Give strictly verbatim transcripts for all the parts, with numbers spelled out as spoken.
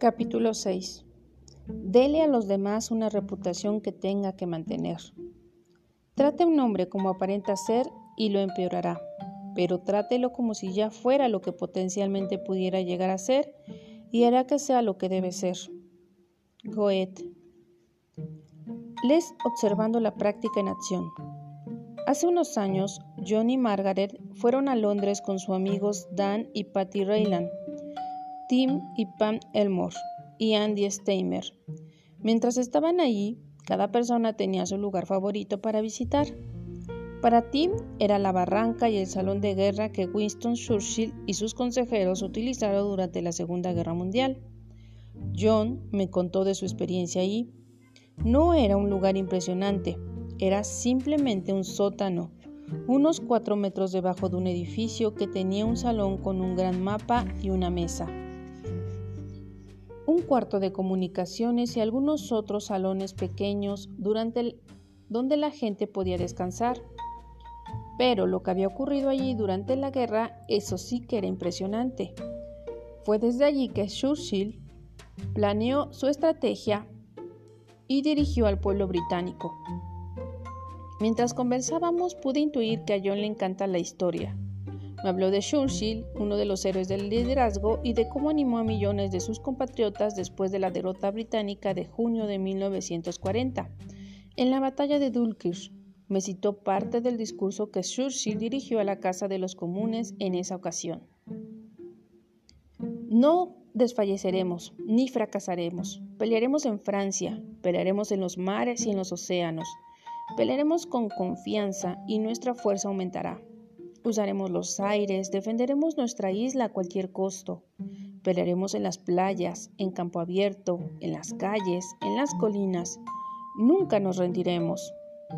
Capítulo seis. Dele a los demás una reputación que tenga que mantener. Trate a un hombre como aparenta ser y lo empeorará, pero trátelo como si ya fuera lo que potencialmente pudiera llegar a ser y hará que sea lo que debe ser. Goethe. Les observando la práctica en acción. Hace unos años, John y Margaret fueron a Londres con sus amigos Dan y Patty Rayland, Tim y Pam Elmore y Andy Steimer. Mientras estaban allí, cada persona tenía su lugar favorito para visitar. Para Tim era la barranca y el salón de guerra que Winston Churchill y sus consejeros utilizaron durante la Segunda Guerra Mundial. John me contó de su experiencia allí. No era un lugar impresionante, era simplemente un sótano, unos cuatro metros debajo de un edificio que tenía un salón con un gran mapa y una mesa, un cuarto de comunicaciones y algunos otros salones pequeños durante el, donde la gente podía descansar. Pero lo que había ocurrido allí durante la guerra, eso sí que era impresionante. Fue desde allí que Churchill planeó su estrategia y dirigió al pueblo británico. Mientras conversábamos, pude intuir que a John le encanta la historia. Me habló de Churchill, uno de los héroes del liderazgo, y de cómo animó a millones de sus compatriotas después de la derrota británica de junio de mil novecientos cuarenta. En la batalla de Dunkirk, me citó parte del discurso que Churchill dirigió a la Casa de los Comunes en esa ocasión. No desfalleceremos, ni fracasaremos. Pelearemos en Francia, pelearemos en los mares y en los océanos. Pelearemos con confianza y nuestra fuerza aumentará. Usaremos los aires, defenderemos nuestra isla a cualquier costo. Pelearemos en las playas, en campo abierto, en las calles, en las colinas. Nunca nos rendiremos.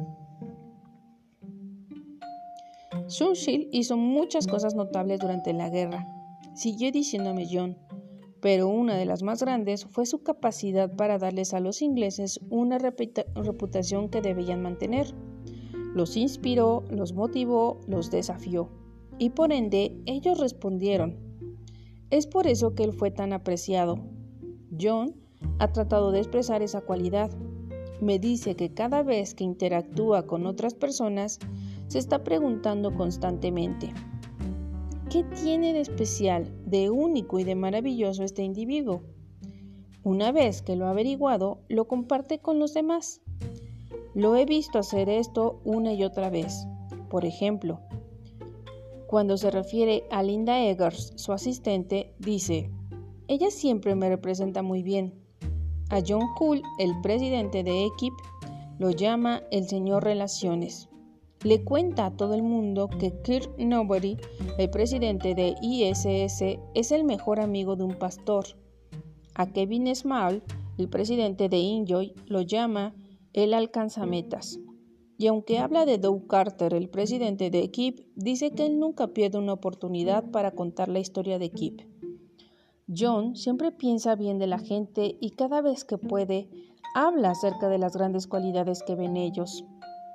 Churchill hizo muchas cosas notables durante la guerra, siguió diciéndome John, pero una de las más grandes fue su capacidad para darles a los ingleses una reputa- reputación que debían mantener. Los inspiró, los motivó, los desafió, y por ende ellos respondieron. Es por eso que él fue tan apreciado. John ha tratado de expresar esa cualidad. Me dice que cada vez que interactúa con otras personas, se está preguntando constantemente: ¿qué tiene de especial, de único y de maravilloso este individuo? Una vez que lo ha averiguado, lo comparte con los demás. Lo he visto hacer esto una y otra vez. Por ejemplo, cuando se refiere a Linda Eggers, su asistente, dice: ella siempre me representa muy bien. A John Hull, el presidente de Equip, lo llama el señor Relaciones. Le cuenta a todo el mundo que Kirk Nobody, el presidente de I S S, es el mejor amigo de un pastor. A Kevin Small, el presidente de Enjoy, lo llama el alcanzametas. Y aunque habla de Doug Carter, el presidente de Equip, dice que él nunca pierde una oportunidad para contar la historia de Equip. John siempre piensa bien de la gente y cada vez que puede, habla acerca de las grandes cualidades que ven ellos.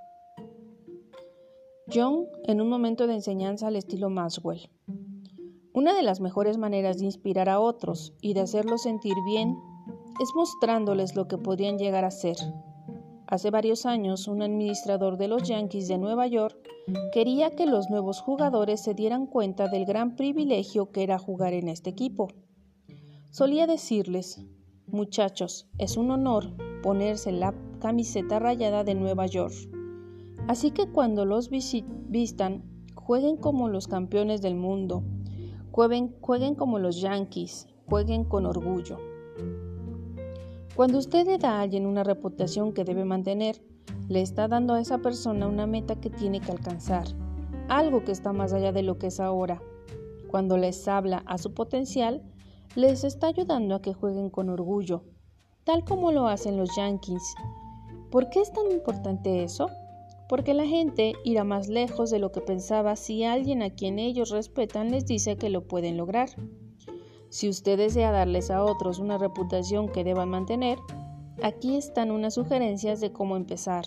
John, en un momento de enseñanza al estilo Maxwell. Una de las mejores maneras de inspirar a otros y de hacerlos sentir bien es mostrándoles lo que podrían llegar a ser. Hace varios años, un administrador de los Yankees de Nueva York quería que los nuevos jugadores se dieran cuenta del gran privilegio que era jugar en este equipo. Solía decirles: muchachos, es un honor ponerse la camiseta rayada de Nueva York. Así que cuando los vistan, jueguen como los campeones del mundo, jueguen, jueguen como los Yankees, jueguen con orgullo. Cuando usted le da a alguien una reputación que debe mantener, le está dando a esa persona una meta que tiene que alcanzar, algo que está más allá de lo que es ahora. Cuando les habla a su potencial, les está ayudando a que jueguen con orgullo, tal como lo hacen los Yankees. ¿Por qué es tan importante eso? Porque la gente irá más lejos de lo que pensaba si alguien a quien ellos respetan les dice que lo pueden lograr. Si usted desea darles a otros una reputación que deban mantener, aquí están unas sugerencias de cómo empezar.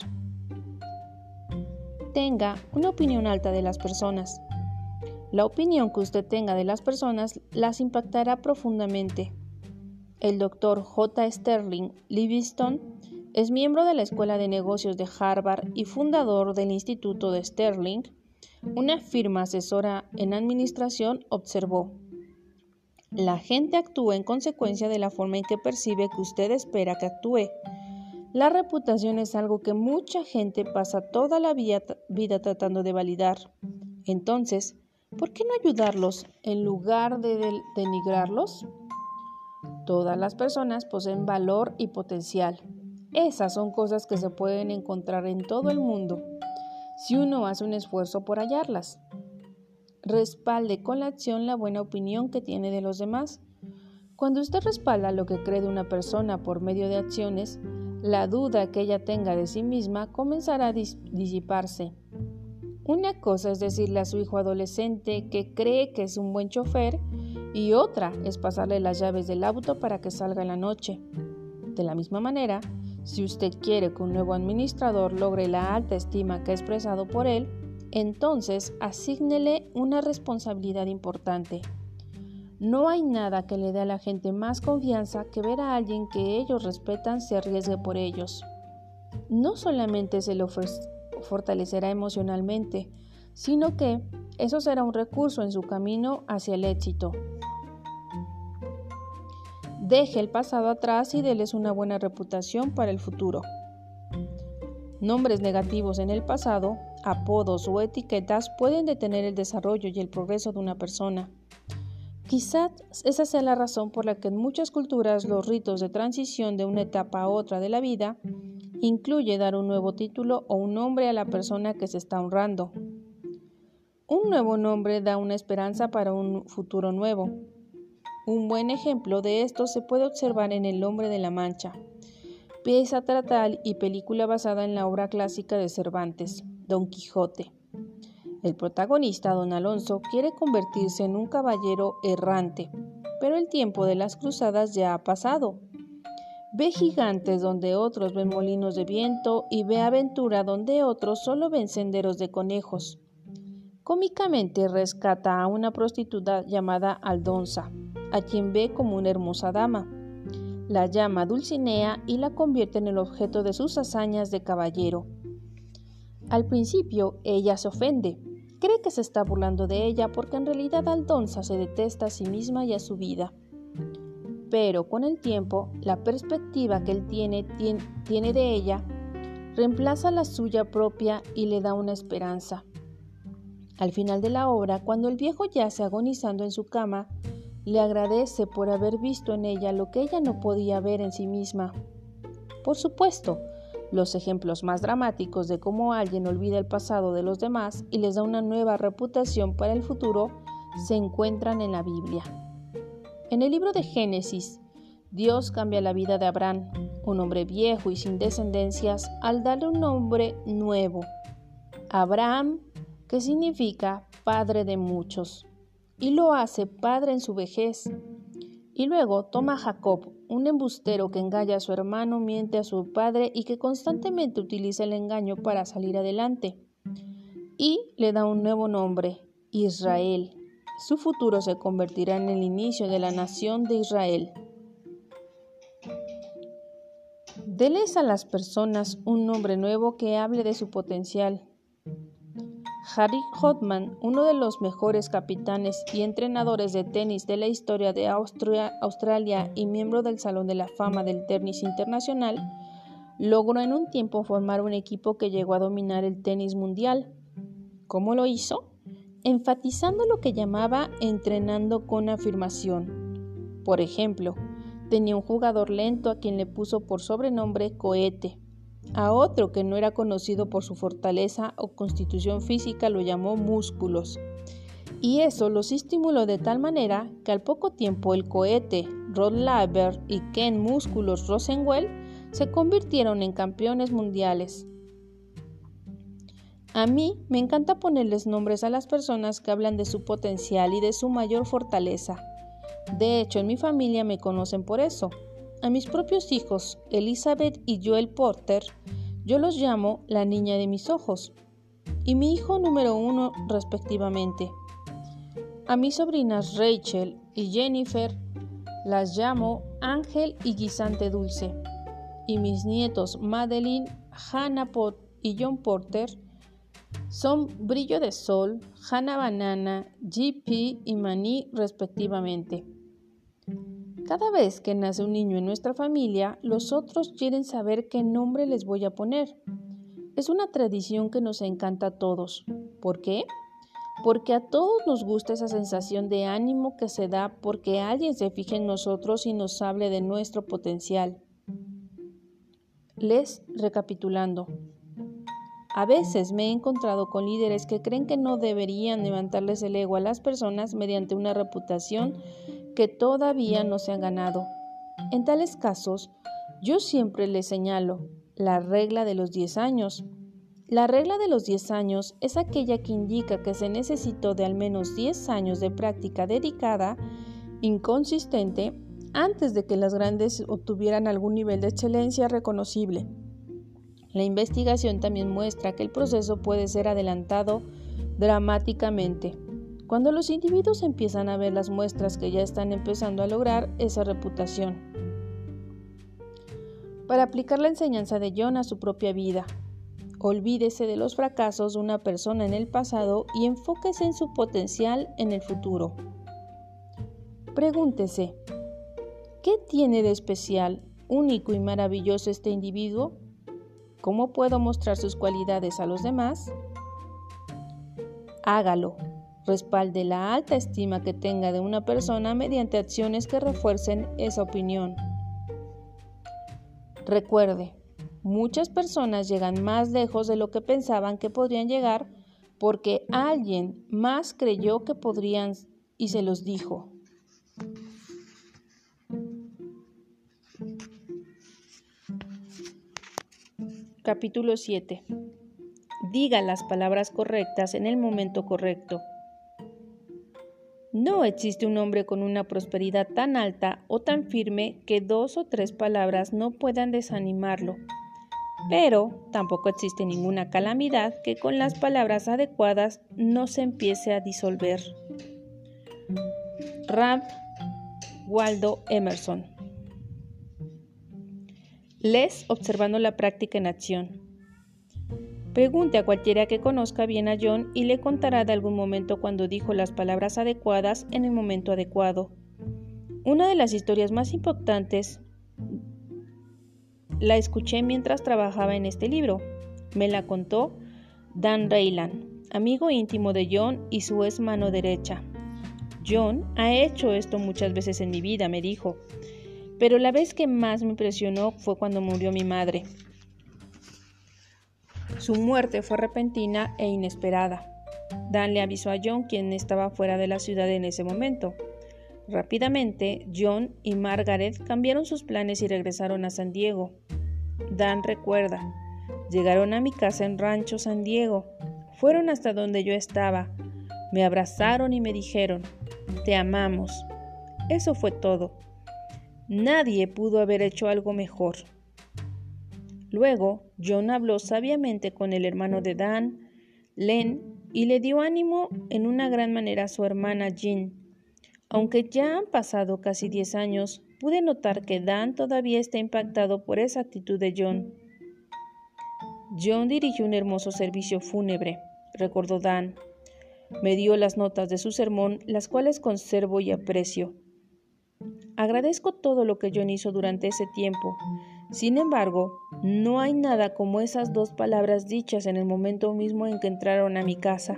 Tenga una opinión alta de las personas. La opinión que usted tenga de las personas las impactará profundamente. el doctor J. Sterling Livingston es miembro de la Escuela de Negocios de Harvard y fundador del Instituto de Sterling, una firma asesora en administración, observó: la gente actúa en consecuencia de la forma en que percibe que usted espera que actúe. La reputación es algo que mucha gente pasa toda la vida tratando de validar. Entonces, ¿por qué no ayudarlos en lugar de denigrarlos? Todas las personas poseen valor y potencial. Esas son cosas que se pueden encontrar en todo el mundo, si uno hace un esfuerzo por hallarlas. Respalde con la acción la buena opinión que tiene de los demás. Cuando usted respalda lo que cree de una persona por medio de acciones, la duda que ella tenga de sí misma comenzará a dis- disiparse. Una cosa es decirle a su hijo adolescente que cree que es un buen chofer y otra es pasarle las llaves del auto para que salga en la noche. De la misma manera, si usted quiere que un nuevo administrador logre la alta estima que ha expresado por él, entonces asígnele una responsabilidad importante. No hay nada que le dé a la gente más confianza que ver a alguien que ellos respetan se arriesgue por ellos. No solamente se le fortalecerá emocionalmente, sino que eso será un recurso en su camino hacia el éxito. Deje el pasado atrás y déles una buena reputación para el futuro. Nombres negativos en el pasado, apodos o etiquetas pueden detener el desarrollo y el progreso de una persona. Quizás esa sea la razón por la que en muchas culturas los ritos de transición de una etapa a otra de la vida incluye dar un nuevo título o un nombre a la persona que se está honrando. Un nuevo nombre da una esperanza para un futuro nuevo. Un buen ejemplo de esto se puede observar en El hombre de la Mancha, pieza teatral y película basada en la obra clásica de Cervantes, Don Quijote. El protagonista, Don Alonso, quiere convertirse en un caballero errante, pero el tiempo de las cruzadas ya ha pasado. Ve gigantes donde otros ven molinos de viento y ve aventura donde otros solo ven senderos de conejos. Cómicamente rescata a una prostituta llamada Aldonza, a quien ve como una hermosa dama. La llama Dulcinea y la convierte en el objeto de sus hazañas de caballero. Al principio ella se ofende, cree que se está burlando de ella porque en realidad Aldonza se detesta a sí misma y a su vida. Pero con el tiempo, la perspectiva que él tiene, tiene, tiene de ella reemplaza la suya propia y le da una esperanza. Al final de la obra, cuando el viejo yace agonizando en su cama, le agradece por haber visto en ella lo que ella no podía ver en sí misma. Por supuesto, los ejemplos más dramáticos de cómo alguien olvida el pasado de los demás y les da una nueva reputación para el futuro se encuentran en la Biblia. En el libro de Génesis, Dios cambia la vida de Abraham, un hombre viejo y sin descendencias, al darle un nombre nuevo, Abraham, que significa padre de muchos, y lo hace padre en su vejez. Y luego toma a Jacob, un embustero que engaña a su hermano, miente a su padre y que constantemente utiliza el engaño para salir adelante. Y le da un nuevo nombre, Israel. Su futuro se convertirá en el inicio de la nación de Israel. Deles a las personas un nombre nuevo que hable de su potencial. Harry Hotman, uno de los mejores capitanes y entrenadores de tenis de la historia de Austria, Australia y miembro del Salón de la Fama del Tenis Internacional, logró en un tiempo formar un equipo que llegó a dominar el tenis mundial. ¿Cómo lo hizo? Enfatizando lo que llamaba entrenando con afirmación. Por ejemplo, tenía un jugador lento a quien le puso por sobrenombre Cohete. A otro que no era conocido por su fortaleza o constitución física lo llamó Músculos. Y eso los estimuló de tal manera que al poco tiempo el Cohete, Rod Laver y Ken Músculos Rosenwell se convirtieron en campeones mundiales. A mí me encanta ponerles nombres a las personas que hablan de su potencial y de su mayor fortaleza. De hecho, en mi familia me conocen por eso. A mis propios hijos, Elizabeth y Joel Porter, yo los llamo la niña de mis ojos, y mi hijo número uno respectivamente. A mis sobrinas Rachel y Jennifer Las llamo Ángel y Guisante Dulce, y mis nietos Madeline, Hannah Pot y John Porter son Brillo de Sol, Hannah Banana, G P y Maní respectivamente. Cada vez que nace un niño en nuestra familia, los otros quieren saber qué nombre les voy a poner. Es una tradición que nos encanta a todos. ¿Por qué? Porque a todos nos gusta esa sensación de ánimo que se da porque alguien se fije en nosotros y nos hable de nuestro potencial. Les recapitulando. A veces me he encontrado con líderes que creen que no deberían levantarles el ego a las personas mediante una reputación que todavía no se han ganado. En tales casos, yo siempre les señalo la regla de los diez años. La regla de los diez años es aquella que indica que se necesitó de al menos diez años de práctica dedicada, inconsistente, antes de que las grandes obtuvieran algún nivel de excelencia reconocible. La investigación también muestra que el proceso puede ser adelantado dramáticamente cuando los individuos empiezan a ver las muestras que ya están empezando a lograr esa reputación. Para aplicar la enseñanza de John a su propia vida, olvídese de los fracasos de una persona en el pasado y enfóquese en su potencial en el futuro. Pregúntese, ¿qué tiene de especial, único y maravilloso este individuo? ¿Cómo puedo mostrar sus cualidades a los demás? Hágalo. Respalde la alta estima que tenga de una persona mediante acciones que refuercen esa opinión. Recuerde, muchas personas llegan más lejos de lo que pensaban que podrían llegar porque alguien más creyó que podrían y se los dijo. Capítulo siete. Diga las palabras correctas en el momento correcto. No existe un hombre con una prosperidad tan alta o tan firme que dos o tres palabras no puedan desanimarlo. Pero tampoco existe ninguna calamidad que con las palabras adecuadas no se empiece a disolver. Ralph Waldo Emerson. Les observando la práctica en acción. Pregunte a cualquiera que conozca bien a John y le contará de algún momento cuando dijo las palabras adecuadas en el momento adecuado. Una de las historias más impactantes la escuché mientras trabajaba en este libro. Me la contó Dan Rayland, amigo íntimo de John y su ex mano derecha. John ha hecho esto muchas veces en mi vida, me dijo. Pero la vez que más me impresionó fue cuando murió mi madre. Su muerte fue repentina e inesperada. Dan le avisó a John, quien estaba fuera de la ciudad en ese momento. Rápidamente, John y Margaret cambiaron sus planes y regresaron a San Diego. Dan recuerda, llegaron a mi casa en Rancho San Diego. Fueron hasta donde yo estaba. Me abrazaron y me dijeron, «Te amamos». Eso fue todo. Nadie pudo haber hecho algo mejor. Luego, John habló sabiamente con el hermano de Dan, Len, y le dio ánimo en una gran manera a su hermana Jean. Aunque ya han pasado casi diez años, pude notar que Dan todavía está impactado por esa actitud de John. John dirigió un hermoso servicio fúnebre, recordó Dan. Me dio las notas de su sermón, las cuales conservo y aprecio. Agradezco todo lo que John hizo durante ese tiempo. Sin embargo, no hay nada como esas dos palabras dichas en el momento mismo en que entraron a mi casa.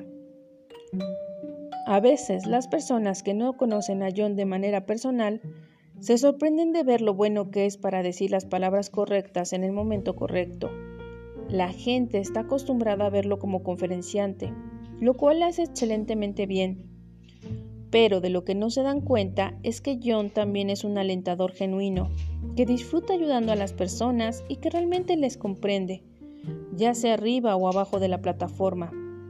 A veces, las personas que no conocen a John de manera personal se sorprenden de ver lo bueno que es para decir las palabras correctas en el momento correcto. La gente está acostumbrada a verlo como conferenciante, lo cual hace excelentemente bien. Pero de lo que no se dan cuenta es que John también es un alentador genuino, que disfruta ayudando a las personas y que realmente les comprende, ya sea arriba o abajo de la plataforma.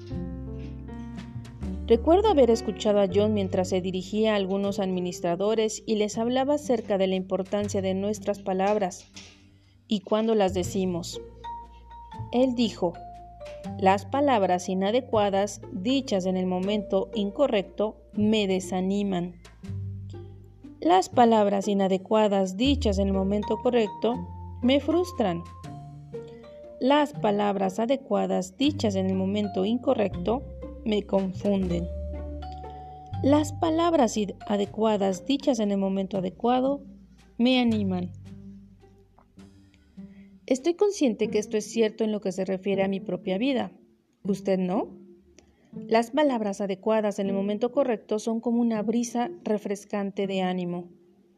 Recuerdo haber escuchado a John mientras se dirigía a algunos administradores y les hablaba acerca de la importancia de nuestras palabras y cuándo las decimos. Él dijo, las palabras inadecuadas, dichas en el momento incorrecto, me desaniman. Las palabras inadecuadas dichas en el momento correcto me frustran. Las palabras adecuadas dichas en el momento incorrecto me confunden. Las palabras adecuadas dichas en el momento adecuado me animan. Estoy consciente que esto es cierto en lo que se refiere a mi propia vida. ¿Usted no? Las palabras adecuadas en el momento correcto son como una brisa refrescante de ánimo.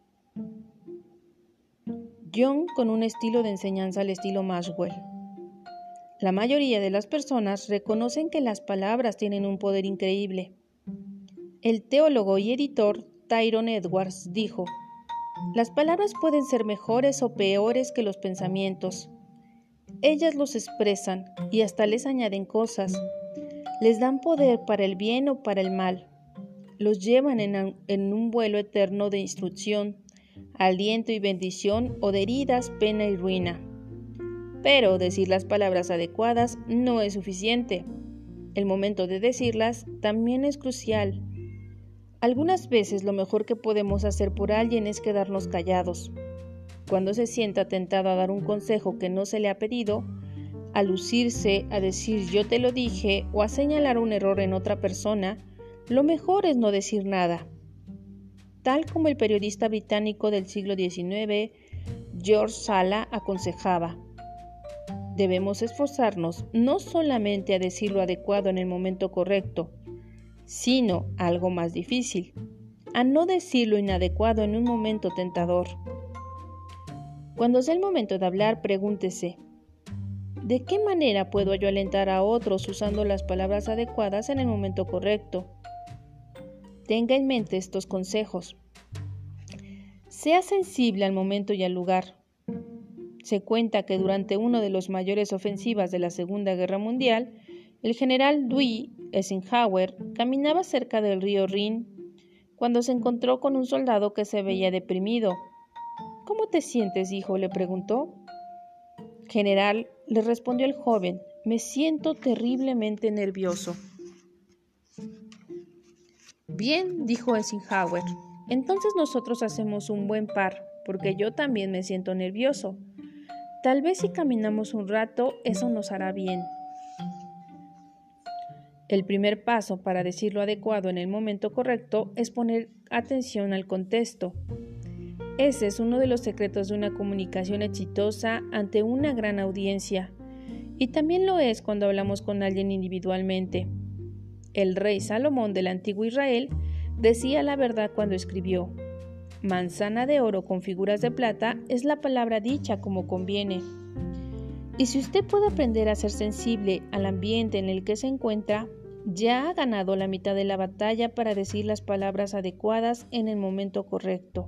John con un estilo de enseñanza al estilo Maxwell. La mayoría de las personas reconocen que las palabras tienen un poder increíble. El teólogo y editor Tyrone Edwards dijo: las palabras pueden ser mejores o peores que los pensamientos. Ellas los expresan y hasta les añaden cosas. Les dan poder para el bien o para el mal. Los llevan en, en un vuelo eterno de instrucción, aliento y bendición, o de heridas, pena y ruina. Pero decir las palabras adecuadas no es suficiente. El momento de decirlas también es crucial. Algunas veces lo mejor que podemos hacer por alguien es quedarnos callados. Cuando se sienta tentado a dar un consejo que no se le ha pedido, a lucirse, a decir yo te lo dije o a señalar un error en otra persona, lo mejor es no decir nada. Tal como el periodista británico del siglo diecinueve, George Sala, aconsejaba: debemos esforzarnos no solamente a decir lo adecuado en el momento correcto, sino, algo más difícil, a no decir lo inadecuado en un momento tentador. Cuando sea el momento de hablar, pregúntese: ¿de qué manera puedo yo alentar a otros usando las palabras adecuadas en el momento correcto? Tenga en mente estos consejos. Sea sensible al momento y al lugar. Se cuenta que durante una de las mayores ofensivas de la Segunda Guerra Mundial, el general Dwight Eisenhower caminaba cerca del río Rin cuando se encontró con un soldado que se veía deprimido. ¿Cómo te sientes, hijo?, le preguntó. General, le respondió el joven, me siento terriblemente nervioso. Bien, dijo Eisenhower, entonces nosotros hacemos un buen par, porque yo también me siento nervioso. Tal vez si caminamos un rato, eso nos hará bien. El primer paso para decir lo adecuado en el momento correcto es poner atención al contexto. Ese es uno de los secretos de una comunicación exitosa ante una gran audiencia, y también lo es cuando hablamos con alguien individualmente. El rey Salomón del antiguo Israel decía la verdad cuando escribió: manzana de oro con figuras de plata es la palabra dicha como conviene. Y si usted puede aprender a ser sensible al ambiente en el que se encuentra, ya ha ganado la mitad de la batalla para decir las palabras adecuadas en el momento correcto.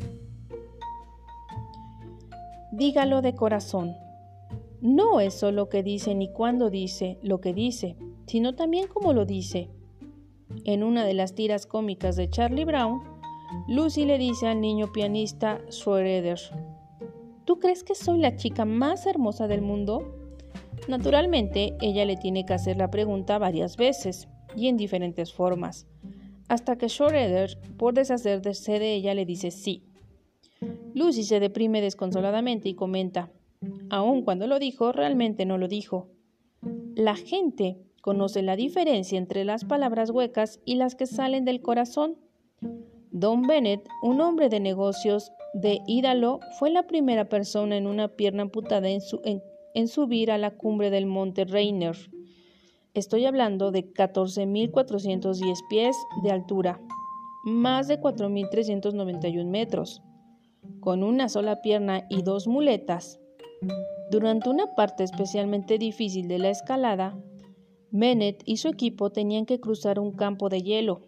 Dígalo de corazón. No es solo que dice ni cuándo dice lo que dice, sino también cómo lo dice. En una de las tiras cómicas de Charlie Brown, Lucy le dice al niño pianista Schroeder: ¿tú crees que soy la chica más hermosa del mundo? Naturalmente, ella le tiene que hacer la pregunta varias veces y en diferentes formas, hasta que Schroeder, por deshacerse de ella, le dice sí. Lucy se deprime desconsoladamente y comenta: aun cuando lo dijo, realmente no lo dijo. La gente conoce la diferencia entre las palabras huecas y las que salen del corazón. Don Bennett, un hombre de negocios de Idaho, fue la primera persona en una pierna amputada en, su, en, en subir a la cumbre del monte Rainier. Estoy hablando de catorce mil cuatrocientos diez pies de altura, más de cuatro mil trescientos noventa y un metros, con una sola pierna y dos muletas. Durante una parte especialmente difícil de la escalada, Bennett y su equipo tenían que cruzar un campo de hielo.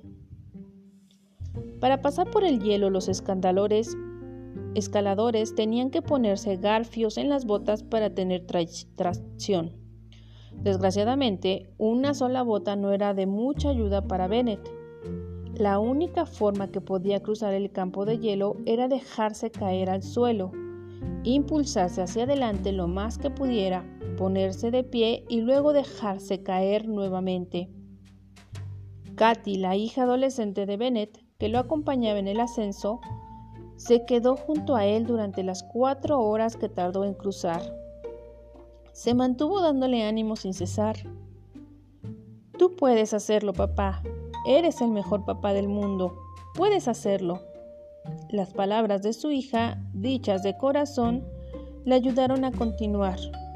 Para pasar por el hielo, los escaladores, escaladores tenían que ponerse garfios en las botas para tener tra- tracción. Desgraciadamente, una sola bota no era de mucha ayuda para Bennett. La única forma que podía cruzar el campo de hielo era dejarse caer al suelo, impulsarse hacia adelante lo más que pudiera, ponerse de pie y luego dejarse caer nuevamente. Katy, la hija adolescente de Bennett, que lo acompañaba en el ascenso, Se quedó junto a él durante las cuatro horas que tardó en cruzar. Se mantuvo dándole ánimo sin cesar. Tú puedes hacerlo, papá. Eres el mejor papá del mundo. Puedes hacerlo. Las palabras de su hija, dichas de corazón, le ayudaron a continuar.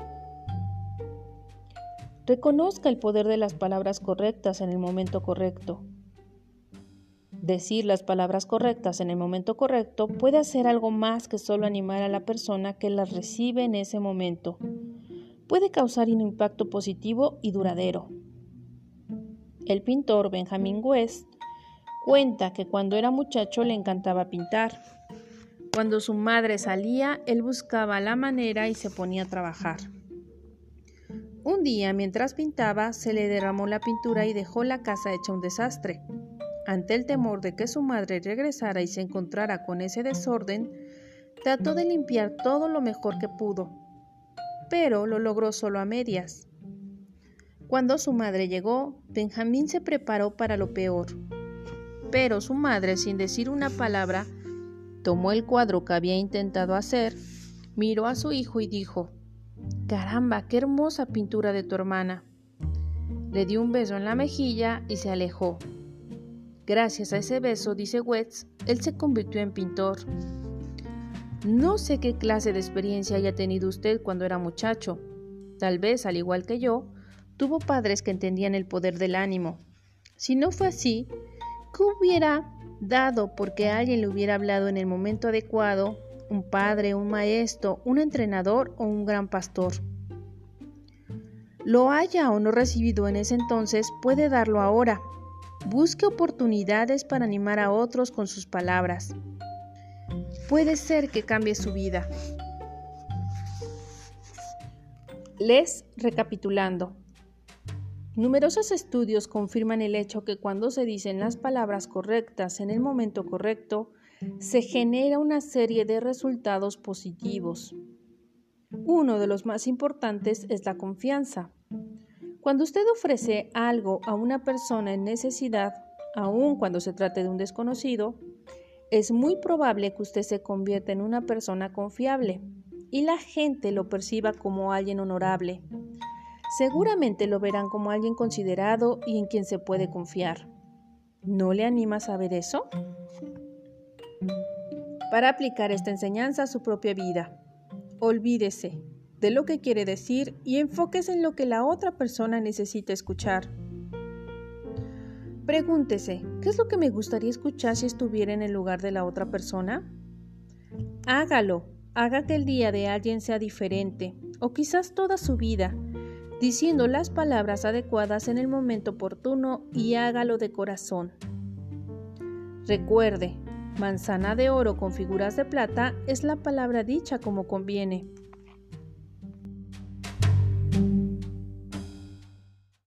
Reconozca el poder de las palabras correctas en el momento correcto. Decir las palabras correctas en el momento correcto puede hacer algo más que solo animar a la persona que las recibe en ese momento. Puede causar un impacto positivo y duradero. El pintor Benjamin West cuenta que cuando era muchacho le encantaba pintar. Cuando su madre salía, él buscaba la manera y se ponía a trabajar. Un día, mientras pintaba, se le derramó la pintura y dejó la casa hecha un desastre. Ante el temor de que su madre regresara y se encontrara con ese desorden, trató de limpiar todo lo mejor que pudo, pero lo logró solo a medias. Cuando su madre llegó, Benjamín se preparó para lo peor. Pero su madre, sin decir una palabra, tomó el cuadro que había intentado hacer, miró a su hijo y dijo: «Caramba, qué hermosa pintura de tu hermana». Le dio un beso en la mejilla y se alejó. Gracias a ese beso, dice West, él se convirtió en pintor. No sé qué clase de experiencia haya tenido usted cuando era muchacho. Tal vez, al igual que yo, tuvo padres que entendían el poder del ánimo. Si no fue así, ¿qué hubiera dado porque alguien le hubiera hablado en el momento adecuado? Un padre, un maestro, un entrenador o un gran pastor. Lo haya o no recibido en ese entonces, puede darlo ahora. Busque oportunidades para animar a otros con sus palabras. Puede ser que cambie su vida. Les recapitulando. Numerosos estudios confirman el hecho que cuando se dicen las palabras correctas en el momento correcto, se genera una serie de resultados positivos. Uno de los más importantes es la confianza. Cuando usted ofrece algo a una persona en necesidad, aun cuando se trate de un desconocido, es muy probable que usted se convierta en una persona confiable y la gente lo perciba como alguien honorable. Seguramente lo verán como alguien considerado y en quien se puede confiar. ¿No le anima a saber eso? Para aplicar esta enseñanza a su propia vida, olvídese de lo que quiere decir y enfóquese en lo que la otra persona necesita escuchar. Pregúntese, ¿qué es lo que me gustaría escuchar si estuviera en el lugar de la otra persona? Hágalo, haga que el día de alguien sea diferente, o quizás toda su vida, diciendo las palabras adecuadas en el momento oportuno y hágalo de corazón. Recuerde, manzana de oro con figuras de plata es la palabra dicha como conviene.